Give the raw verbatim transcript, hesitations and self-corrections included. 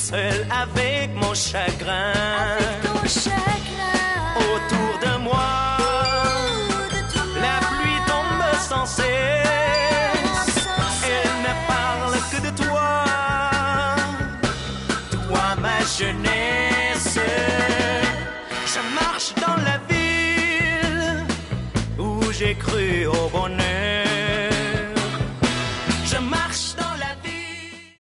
seul avec mon chagrin. Avec ton chagrin. Autour de moi, Autour de toi. la pluie tombe sans cesse. Sans Elle ne parle que de toi, toi ma jeunesse. Je marche dans la ville où j'ai cru au bonheur.